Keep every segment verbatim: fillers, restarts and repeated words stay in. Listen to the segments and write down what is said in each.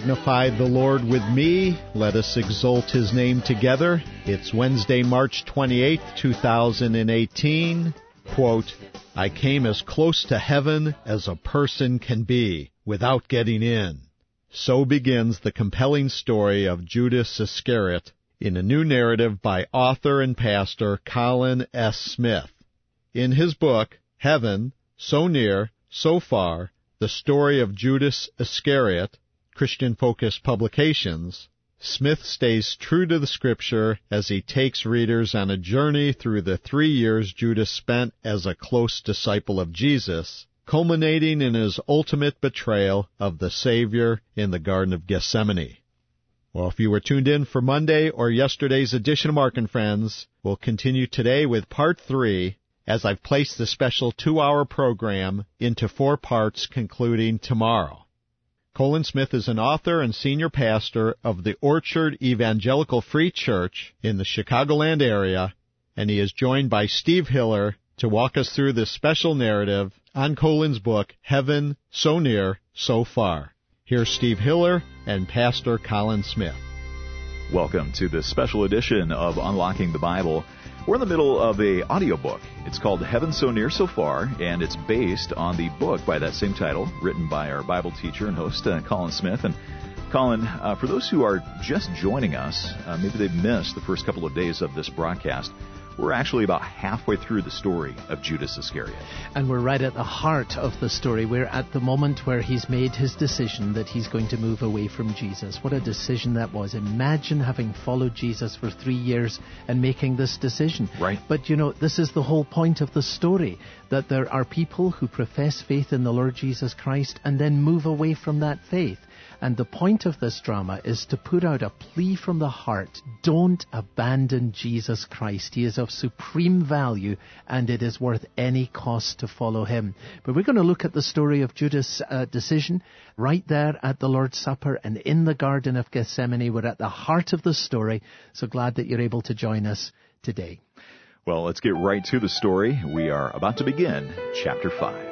Magnify the Lord with me. Let us exalt His name together. It's Wednesday, March twenty-eighth, two thousand eighteen. Quote, I came as close to heaven as a person can be without getting in. So begins the compelling story of Judas Iscariot in a new narrative by author and pastor Colin S. Smith. In his book, Heaven, So Near, So Far, The Story of Judas Iscariot, Christian Focus Publications, Smith stays true to the Scripture as he takes readers on a journey through the three years Judas spent as a close disciple of Jesus, culminating in his ultimate betrayal of the Savior in the Garden of Gethsemane. Well, if you were tuned in for Monday or yesterday's edition of Mark and Friends, we'll continue today with Part three, as I've placed the special two-hour program into four parts concluding tomorrow. Colin Smith is an author and senior pastor of the Orchard Evangelical Free Church in the Chicagoland area, and he is joined by Steve Hiller to walk us through this special narrative on Colin's book, Heaven, So Near, So Far. Here's Steve Hiller and Pastor Colin Smith. Welcome to this special edition of Unlocking the Bible. We're in the middle of a audiobook. It's called Heaven, So Near, So Far, and it's based on the book by that same title, written by our Bible teacher and host, uh, Colin Smith. And Colin, uh, for those who are just joining us, uh, maybe they've missed the first couple of days of this broadcast, we're actually about halfway through the story of Judas Iscariot. And we're right at the heart of the story. We're at the moment where he's made his decision that he's going to move away from Jesus. What a decision that was. Imagine having followed Jesus for three years and making this decision. Right. But, you know, this is the whole point of the story, that there are people who profess faith in the Lord Jesus Christ and then move away from that faith. And the point of this drama is to put out a plea from the heart. Don't abandon Jesus Christ. He is of supreme value, and it is worth any cost to follow him. But we're going to look at the story of Judas' uh, decision right there at the Lord's Supper and in the Garden of Gethsemane. We're at the heart of the story. So glad that you're able to join us today. Well, let's get right to the story. We are about to begin Chapter five.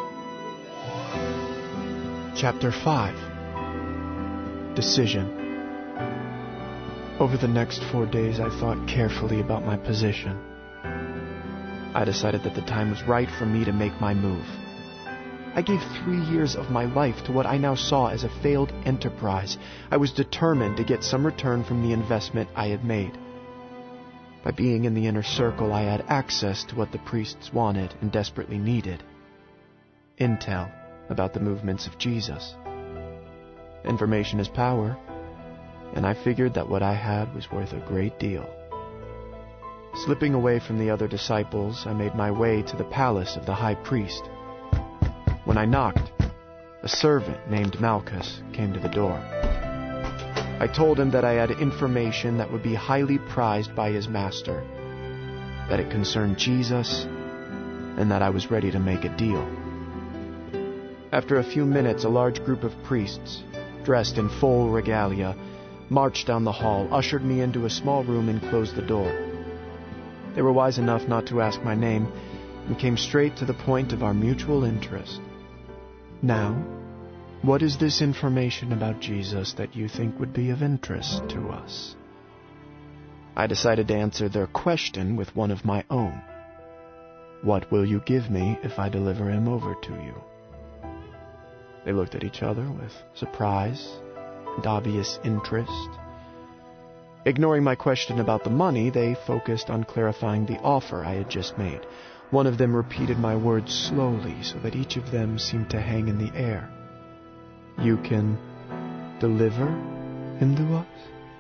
Chapter five. Decision. Over the next four days, I thought carefully about my position. I decided that the time was right for me to make my move. I gave three years of my life to what I now saw as a failed enterprise. I was determined to get some return from the investment I had made. By being in the inner circle, I had access to what the priests wanted and desperately needed. Intel about the movements of Jesus. Information is power, and I figured that what I had was worth a great deal. Slipping away from the other disciples, I made my way to the palace of the high priest. When I knocked, a servant named Malchus came to the door. I told him that I had information that would be highly prized by his master, that it concerned Jesus, and that I was ready to make a deal. After a few minutes, a large group of priests, dressed in full regalia, marched down the hall, ushered me into a small room, and closed the door. They were wise enough not to ask my name, and came straight to the point of our mutual interest. Now, what is this information about Jesus that you think would be of interest to us? I decided to answer their question with one of my own. What will you give me if I deliver him over to you? They looked at each other with surprise and obvious interest. Ignoring my question about the money, they focused on clarifying the offer I had just made. One of them repeated my words slowly so that each of them seemed to hang in the air. You can deliver him to us?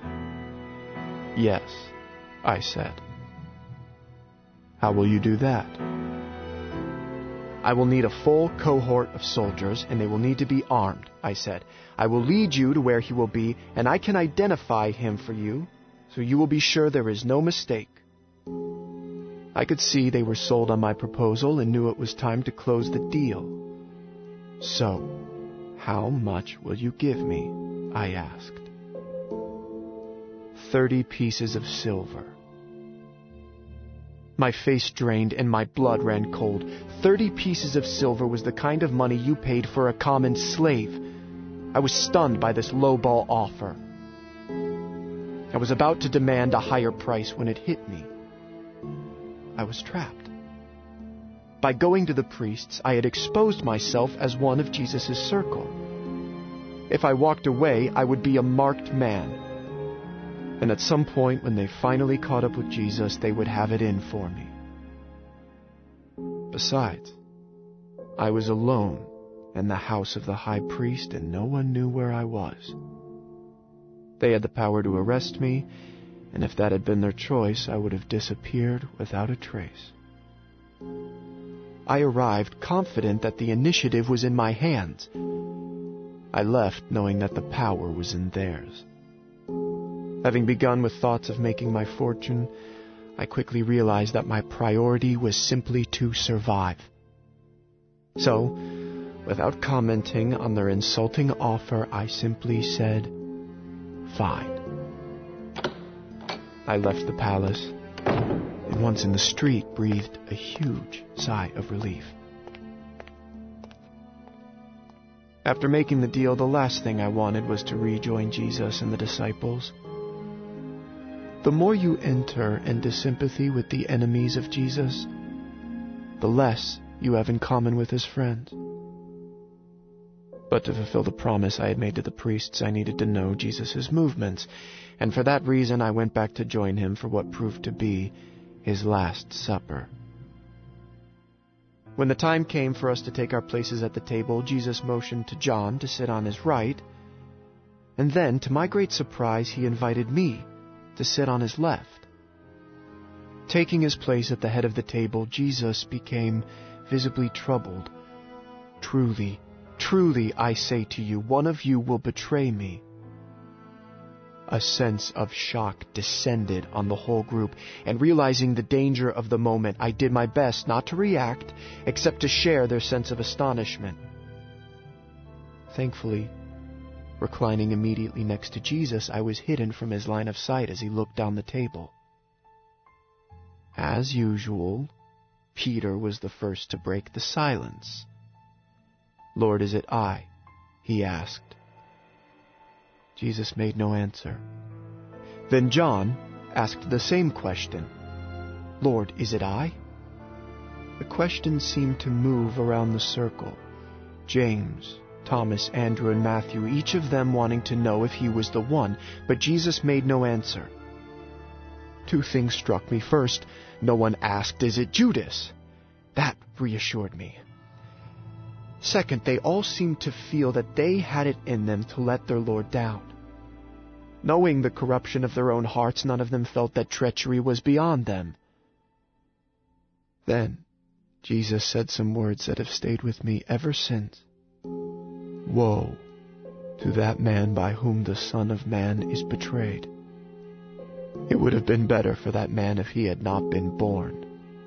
Yes, I said. How will you do that? I will need a full cohort of soldiers, and they will need to be armed, I said. I will lead you to where he will be, and I can identify him for you, so you will be sure there is no mistake. I could see they were sold on my proposal and knew it was time to close the deal. So, how much will you give me? I asked. Thirty pieces of silver. My face drained and my blood ran cold. Thirty pieces of silver was the kind of money you paid for a common slave. I was stunned by this lowball offer. I was about to demand a higher price when it hit me. I was trapped. By going to the priests, I had exposed myself as one of Jesus' circle. If I walked away, I would be a marked man. And at some point, when they finally caught up with Jesus, they would have it in for me. Besides, I was alone in the house of the high priest, and no one knew where I was. They had the power to arrest me, and if that had been their choice, I would have disappeared without a trace. I arrived confident that the initiative was in my hands. I left knowing that the power was in theirs. Having begun with thoughts of making my fortune, I quickly realized that my priority was simply to survive. So, without commenting on their insulting offer, I simply said, "Fine." I left the palace, and once in the street, breathed a huge sigh of relief. After making the deal, the last thing I wanted was to rejoin Jesus and the disciples. The more you enter into sympathy with the enemies of Jesus, the less you have in common with his friends. But to fulfill the promise I had made to the priests, I needed to know Jesus' movements, and for that reason I went back to join him for what proved to be his Last Supper. When the time came for us to take our places at the table, Jesus motioned to John to sit on his right, and then, to my great surprise, he invited me to sit on his left. Taking his place at the head of the table, Jesus became visibly troubled. "Truly, truly, I say to you, one of you will betray me." A sense of shock descended on the whole group, and realizing the danger of the moment, I did my best not to react, except to share their sense of astonishment. Thankfully, reclining immediately next to Jesus, I was hidden from his line of sight as he looked down the table. As usual, Peter was the first to break the silence. "Lord, is it I?" he asked. Jesus made no answer. Then John asked the same question. "Lord, is it I?" The question seemed to move around the circle. James, Thomas, Andrew, and Matthew, each of them wanting to know if he was the one, but Jesus made no answer. Two things struck me. First, no one asked, "Is it Judas?" That reassured me. Second, they all seemed to feel that they had it in them to let their Lord down. Knowing the corruption of their own hearts, none of them felt that treachery was beyond them. Then, Jesus said some words that have stayed with me ever since. "Woe to that man by whom the Son of Man is betrayed. It would have been better for that man if he had not been born."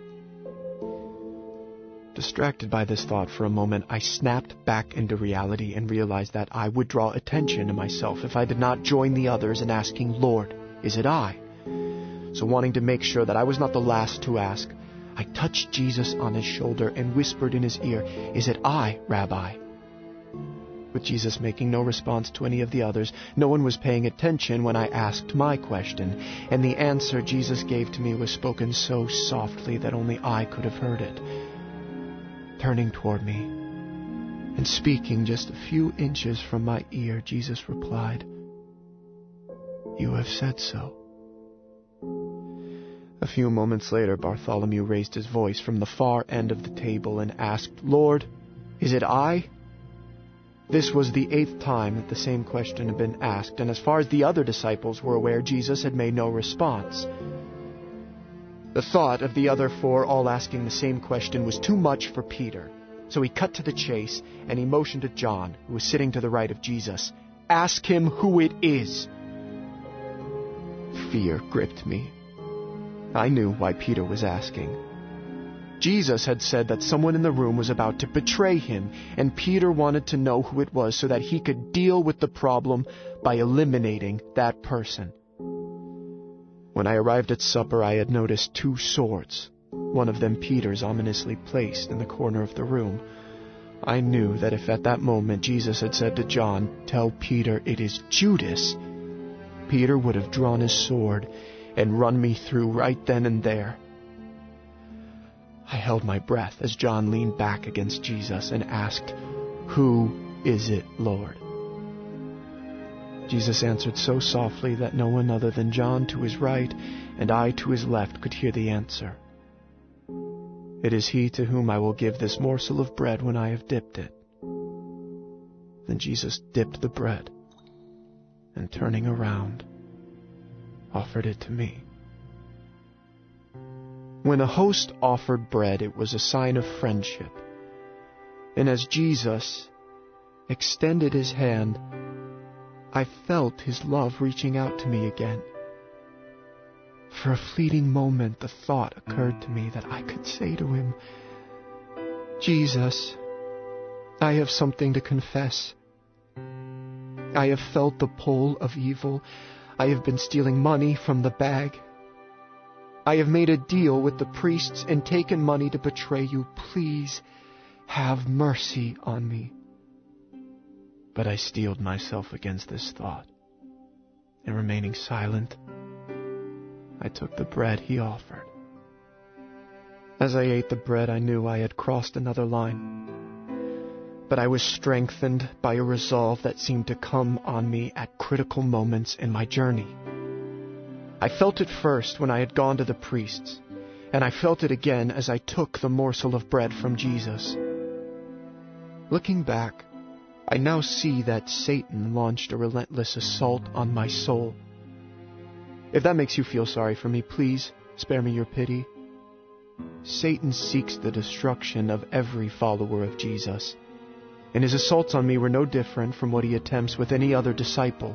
Distracted by this thought for a moment, I snapped back into reality and realized that I would draw attention to myself if I did not join the others in asking, "Lord, is it I?" So wanting to make sure that I was not the last to ask, I touched Jesus on his shoulder and whispered in his ear, "Is it I, Rabbi?" With Jesus making no response to any of the others, no one was paying attention when I asked my question, and the answer Jesus gave to me was spoken so softly that only I could have heard it. Turning toward me and speaking just a few inches from my ear, Jesus replied, "You have said so." A few moments later, Bartholomew raised his voice from the far end of the table and asked, "Lord, is it I?" This was the eighth time that the same question had been asked, and as far as the other disciples were aware, Jesus had made no response. The thought of the other four all asking the same question was too much for Peter, so he cut to the chase, and he motioned to John, who was sitting to the right of Jesus. "Ask him who it is." Fear gripped me. I knew why Peter was asking. Jesus had said that someone in the room was about to betray him, and Peter wanted to know who it was so that he could deal with the problem by eliminating that person. When I arrived at supper, I had noticed two swords, one of them Peter's ominously placed in the corner of the room. I knew that if at that moment Jesus had said to John, "Tell Peter it is Judas," Peter would have drawn his sword and run me through right then and there. I held my breath as John leaned back against Jesus and asked, "Who is it, Lord?" Jesus answered so softly that no one other than John to his right and I to his left could hear the answer. "It is he to whom I will give this morsel of bread when I have dipped it." Then Jesus dipped the bread and, turning around, offered it to me. When a host offered bread, it was a sign of friendship. And as Jesus extended his hand, I felt his love reaching out to me again. For a fleeting moment, the thought occurred to me that I could say to him, "Jesus, I have something to confess. I have felt the pull of evil. I have been stealing money from the bag. I have made a deal with the priests and taken money to betray you. Please have mercy on me." But I steeled myself against this thought, and remaining silent, I took the bread he offered. As I ate the bread, I knew I had crossed another line. But I was strengthened by a resolve that seemed to come on me at critical moments in my journey. I felt it first when I had gone to the priests, and I felt it again as I took the morsel of bread from Jesus. Looking back, I now see that Satan launched a relentless assault on my soul. If that makes you feel sorry for me, please spare me your pity. Satan seeks the destruction of every follower of Jesus, and his assaults on me were no different from what he attempts with any other disciple.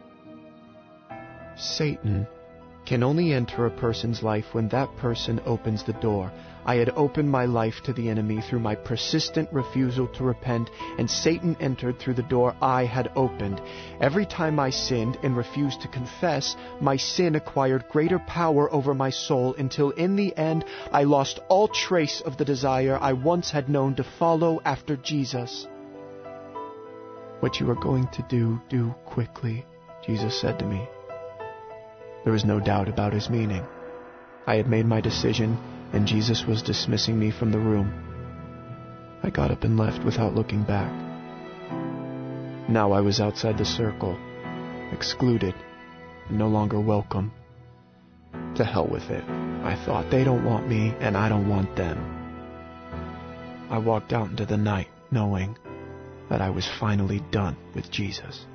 Satan can only enter a person's life when that person opens the door. I had opened my life to the enemy through my persistent refusal to repent, and Satan entered through the door I had opened. Every time I sinned and refused to confess, my sin acquired greater power over my soul until in the end I lost all trace of the desire I once had known to follow after Jesus. "What you are going to do, do quickly," Jesus said to me. There was no doubt about his meaning. I had made my decision, and Jesus was dismissing me from the room. I got up and left without looking back. Now I was outside the circle, excluded, and no longer welcome. To hell with it, I thought. They don't want me, and I don't want them. I walked out into the night, knowing that I was finally done with Jesus.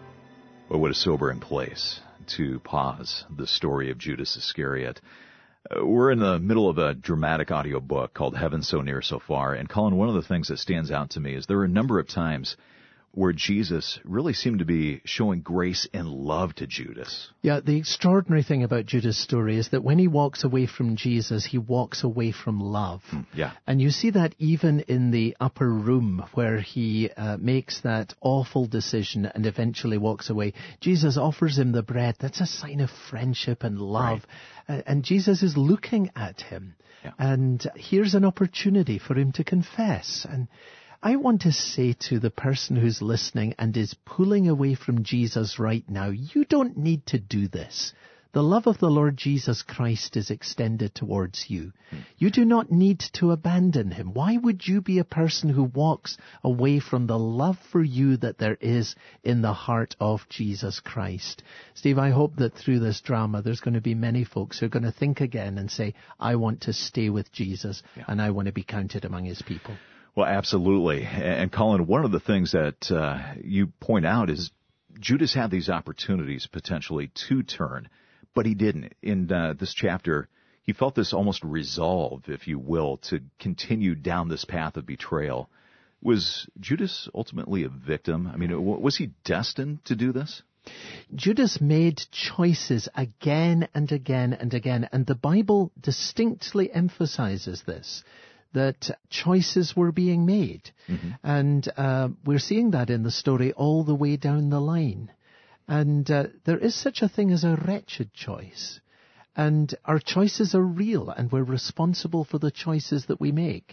Well, what a sobering place to pause the story of Judas Iscariot. Uh, we're in the middle of a dramatic audio book called Heaven So Near So Far. And Colin, one of the things that stands out to me is there are a number of times where Jesus really seemed to be showing grace and love to Judas. Yeah, the extraordinary thing about Judas' story is that when he walks away from Jesus, he walks away from love. Mm, yeah. And you see that even in the upper room where he uh, makes that awful decision and eventually walks away. Jesus offers him the bread. That's a sign of friendship and love. Right. Uh, and Jesus is looking at him. Yeah. And here's an opportunity for him to confess. And I want to say to the person who's listening and is pulling away from Jesus right now, you don't need to do this. The love of the Lord Jesus Christ is extended towards you. You do not need to abandon him. Why would you be a person who walks away from the love for you that there is in the heart of Jesus Christ? Steve, I hope that through this drama there's going to be many folks who are going to think again and say, I want to stay with Jesus yeah. and I want to be counted among his people. Well, absolutely. And Colin, one of the things that uh, you point out is Judas had these opportunities potentially to turn, but he didn't. In uh, this chapter, he felt this almost resolve, if you will, to continue down this path of betrayal. Was Judas ultimately a victim? I mean, was he destined to do this? Judas made choices again and again and again, and the Bible distinctly emphasizes this, that choices were being made. Mm-hmm. And uh, we're seeing that in the story all the way down the line. And uh, there is such a thing as a wretched choice. And our choices are real, and we're responsible for the choices that we make.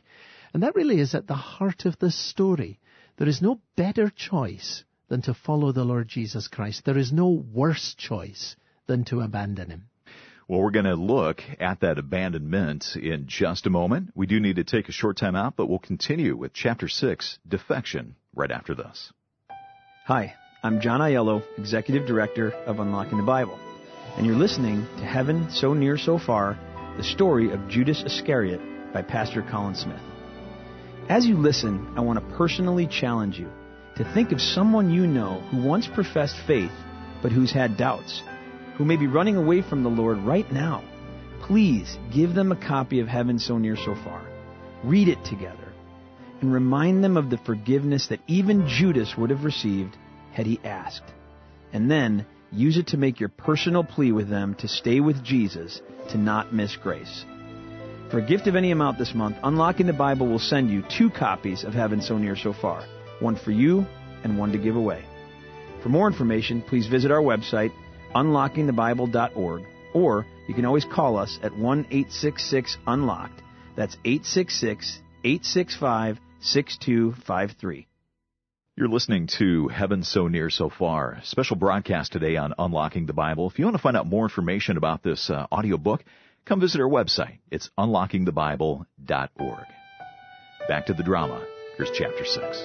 And that really is at the heart of this story. There is no better choice than to follow the Lord Jesus Christ. There is no worse choice than to abandon him. Well, we're going to look at that abandonment in just a moment. We do need to take a short time out, but we'll continue with Chapter six, Defection, right after this. Hi, I'm John Aiello, Executive Director of Unlocking the Bible, and you're listening to Heaven So Near So Far, the story of Judas Iscariot by Pastor Colin Smith. As you listen, I want to personally challenge you to think of someone you know who once professed faith, but who's had doubts, who may be running away from the Lord right now. Please give them a copy of Heaven So Near So Far. Read it together and remind them of the forgiveness that even Judas would have received had he asked. And then use it to make your personal plea with them to stay with Jesus, to not miss grace. For a gift of any amount this month, Unlocking the Bible will send you two copies of Heaven So Near So Far, one for you and one to give away. For more information, please visit our website, unlocking the bible dot org, or you can always call us at one eight six six unlocked. That's eight six six, eight six five, six two five three. You're listening to Heaven So Near So Far, a special broadcast today on Unlocking the Bible. If you want to find out more information about this uh, audiobook, come visit our website. It's unlocking the bible dot org. Back to the drama. Here's Chapter six.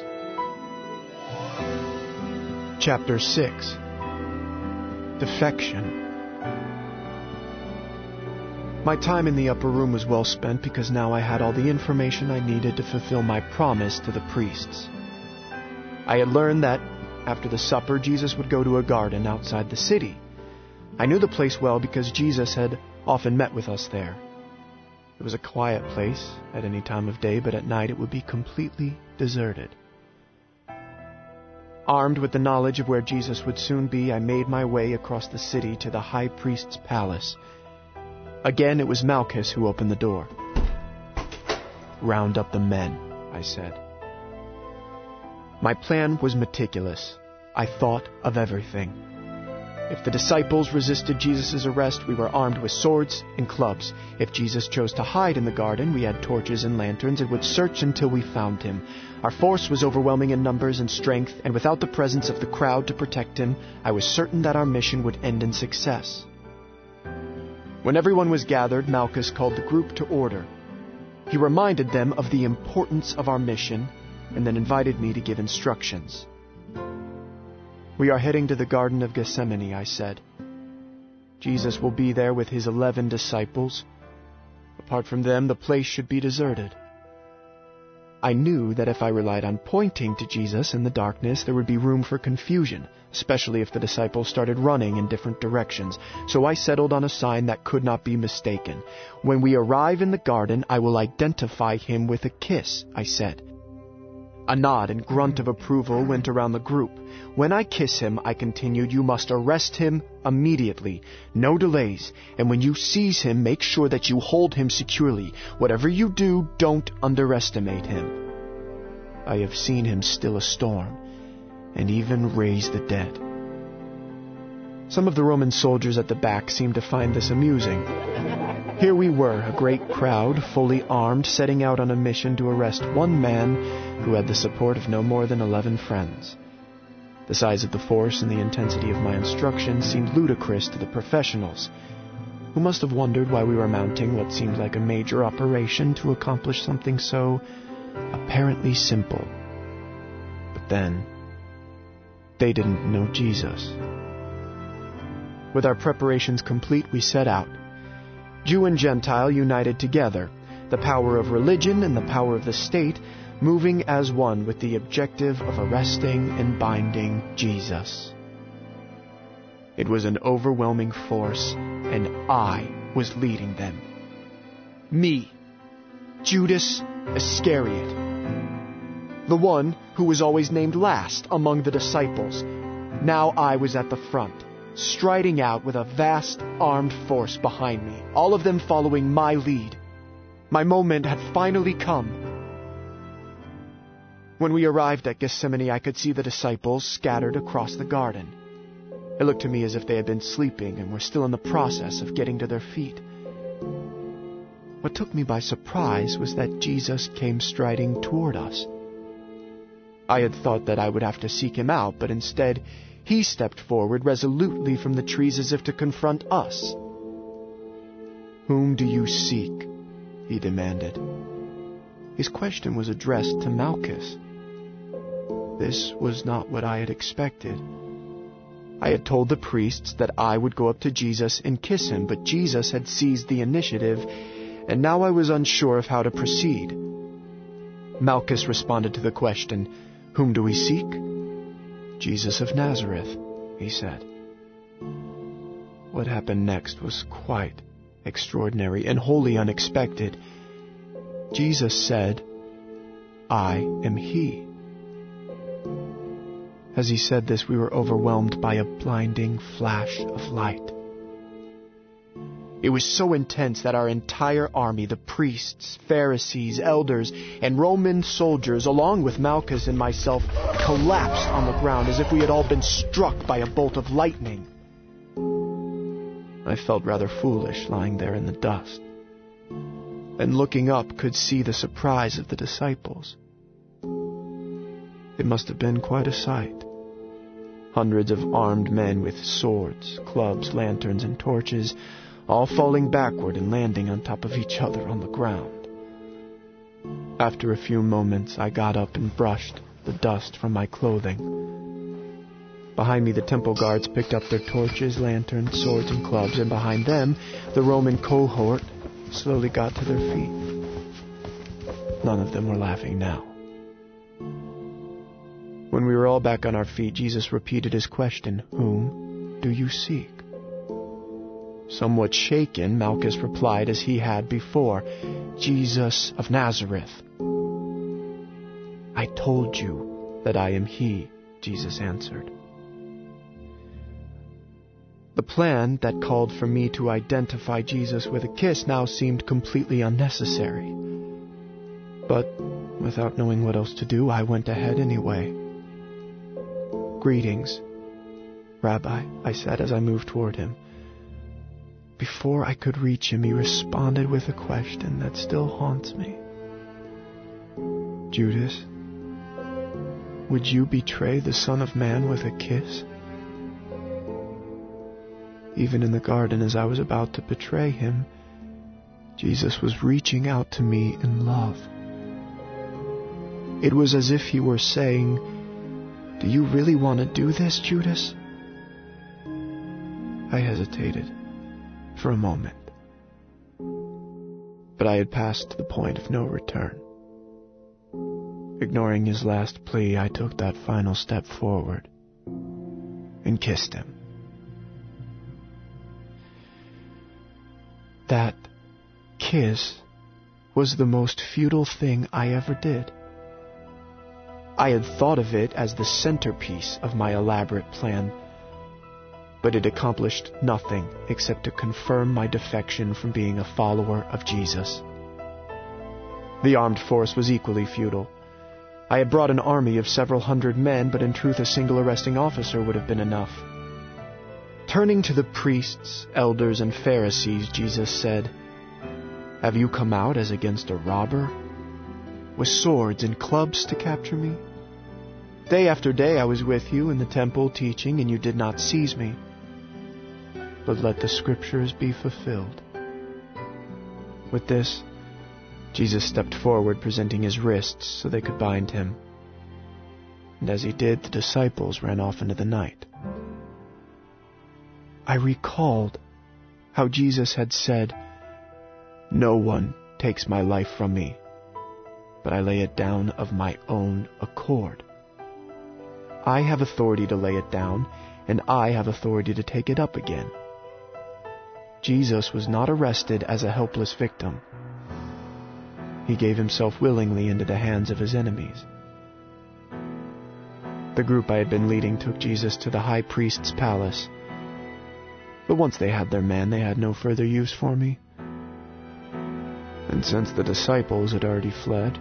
Chapter six. Defection. My time in the upper room was well spent because now I had all the information I needed to fulfill my promise to the priests. I had learned that after the supper, Jesus would go to a garden outside the city. I knew the place well because Jesus had often met with us there. It was a quiet place at any time of day, but at night it would be completely deserted. Armed with the knowledge of where Jesus would soon be, I made my way across the city to the high priest's palace. Again, it was Malchus who opened the door. "Round up the men," I said. My plan was meticulous. I thought of everything. If the disciples resisted Jesus' arrest, we were armed with swords and clubs. If Jesus chose to hide in the garden, we had torches and lanterns and would search until we found him. Our force was overwhelming in numbers and strength, and without the presence of the crowd to protect him, I was certain that our mission would end in success. When everyone was gathered, Malchus called the group to order. He reminded them of the importance of our mission, and then invited me to give instructions. "We are heading to the Garden of Gethsemane," I said. "Jesus will be there with his eleven disciples. Apart from them, the place should be deserted." I knew that if I relied on pointing to Jesus in the darkness, there would be room for confusion, especially if the disciples started running in different directions. So I settled on a sign that could not be mistaken. "When we arrive in the garden, I will identify him with a kiss," I said. A nod and grunt of approval went around the group. "When I kiss him," I continued, "you must arrest him immediately. No delays. And when you seize him, make sure that you hold him securely. Whatever you do, don't underestimate him. I have seen him still a storm, and even raise the dead." Some of the Roman soldiers at the back seemed to find this amusing. Here we were, a great crowd, fully armed, setting out on a mission to arrest one man who had the support of no more than eleven friends. The size of the force and the intensity of my instructions seemed ludicrous to the professionals, who must have wondered why we were mounting what seemed like a major operation to accomplish something so apparently simple. But then, they didn't know Jesus. With our preparations complete, we set out. Jew and Gentile united together, the power of religion and the power of the state moving as one with the objective of arresting and binding Jesus. It was an overwhelming force, and I was leading them. Me, Judas Iscariot, the one who was always named last among the disciples. Now I was at the front, striding out with a vast armed force behind me, all of them following my lead. My moment had finally come. When we arrived at Gethsemane, I could see the disciples scattered across the garden. It looked to me as if they had been sleeping and were still in the process of getting to their feet. What took me by surprise was that Jesus came striding toward us. I had thought that I would have to seek him out, but instead he stepped forward resolutely from the trees as if to confront us. "Whom do you seek?" he demanded. His question was addressed to Malchus. This was not what I had expected. I had told the priests that I would go up to Jesus and kiss him, but Jesus had seized the initiative, and now I was unsure of how to proceed. Malchus responded to the question, "Whom do we seek?" "Jesus of Nazareth," he said. What happened next was quite extraordinary and wholly unexpected. Jesus said, "I am he." As he said this, we were overwhelmed by a blinding flash of light. It was so intense that our entire army, the priests, Pharisees, elders, and Roman soldiers, along with Malchus and myself, collapsed on the ground as if we had all been struck by a bolt of lightning. I felt rather foolish lying there in the dust, and looking up could see the surprise of the disciples. It must have been quite a sight. Hundreds of armed men with swords, clubs, lanterns, and torches, all falling backward and landing on top of each other on the ground. After a few moments, I got up and brushed the dust from my clothing. Behind me, the temple guards picked up their torches, lanterns, swords, and clubs, and behind them, the Roman cohort slowly got to their feet. None of them were laughing now. When we were all back on our feet, Jesus repeated his question, "Whom do you seek?" Somewhat shaken, Malchus replied as he had before, "Jesus of Nazareth." "I told you that I am he," Jesus answered. The plan that called for me to identify Jesus with a kiss now seemed completely unnecessary. But without knowing what else to do, I went ahead anyway. "Greetings, Rabbi," I said as I moved toward him. Before I could reach him, he responded with a question that still haunts me. "Judas, would you betray the Son of Man with a kiss?" Even in the garden, as I was about to betray him, Jesus was reaching out to me in love. It was as if he were saying, "Do you really want to do this, Judas?" I hesitated for a moment, but I had passed the point of no return. Ignoring his last plea, I took that final step forward and kissed him. That kiss was the most futile thing I ever did. I had thought of it as the centerpiece of my elaborate plan, but it accomplished nothing except to confirm my defection from being a follower of Jesus. The armed force was equally futile. I had brought an army of several hundred men, but in truth a single arresting officer would have been enough. Turning to the priests, elders, and Pharisees, Jesus said, "Have you come out as against a robber, with swords and clubs to capture me? Day after day I was with you in the temple teaching, and you did not seize me. But let the scriptures be fulfilled." With this, Jesus stepped forward, presenting his wrists so they could bind him. And as he did, the disciples ran off into the night. I recalled how Jesus had said, "No one takes my life from me, but I lay it down of my own accord. I have authority to lay it down, and I have authority to take it up again." Jesus was not arrested as a helpless victim. He gave himself willingly into the hands of his enemies. The group I had been leading took Jesus to the high priest's palace. But once they had their man, they had no further use for me. And since the disciples had already fled,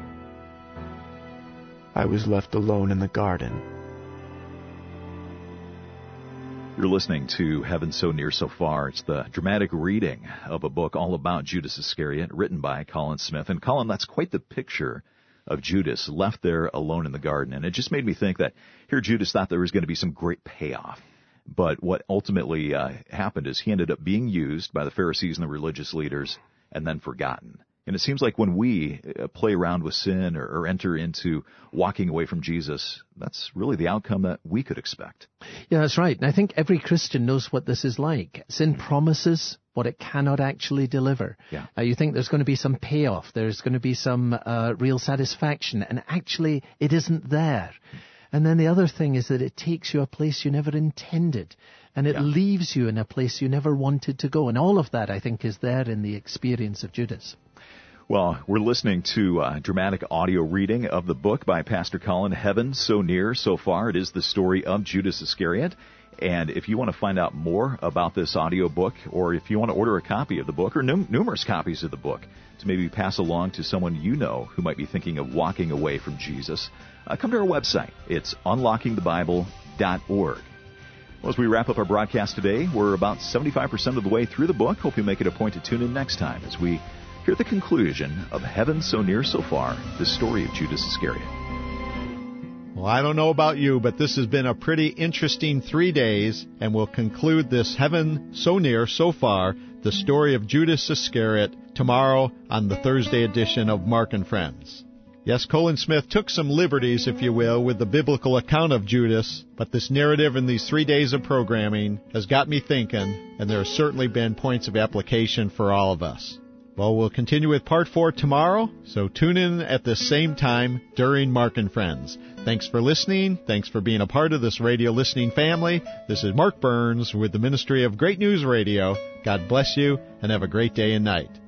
I was left alone in the garden. You're listening to Heaven So Near So Far. It's the dramatic reading of a book all about Judas Iscariot, written by Colin Smith. And Colin, that's quite the picture of Judas left there alone in the garden. And it just made me think that here Judas thought there was going to be some great payoff. But what ultimately uh, happened is he ended up being used by the Pharisees and the religious leaders and then forgotten. And it seems like when we play around with sin or, or enter into walking away from Jesus, that's really the outcome that we could expect. Yeah, that's right. And I think every Christian knows what this is like. Sin promises what it cannot actually deliver. Yeah. Uh, you think there's going to be some payoff, there's going to be some uh, real satisfaction, and actually it isn't there. And then the other thing is that it takes you a place you never intended, and it yeah. leaves you in a place you never wanted to go. And all of that, I think, is there in the experience of Judas. Well, we're listening to a dramatic audio reading of the book by Pastor Colin, Heaven So Near So Far. It is the story of Judas Iscariot. And if you want to find out more about this audio book, or if you want to order a copy of the book, or num- numerous copies of the book, to maybe pass along to someone you know who might be thinking of walking away from Jesus, uh, come to our website. It's unlocking the bible dot org. Well, as we wrap up our broadcast today, we're about seventy-five percent of the way through the book. Hope you make it a point to tune in next time as we hear the conclusion of Heaven So Near So Far, the story of Judas Iscariot. Well, I don't know about you, but this has been a pretty interesting three days, and we'll conclude this Heaven So Near So Far, the story of Judas Iscariot, tomorrow on the Thursday edition of Mark and Friends. Yes, Colin Smith took some liberties, if you will, with the biblical account of Judas, but this narrative in these three days of programming has got me thinking, and there have certainly been points of application for all of us. Well, we'll continue with part four tomorrow, so tune in at the same time during Mark and Friends. Thanks for listening. Thanks for being a part of this radio listening family. This is Mark Burns with the Ministry of Great News Radio. God bless you, and have a great day and night.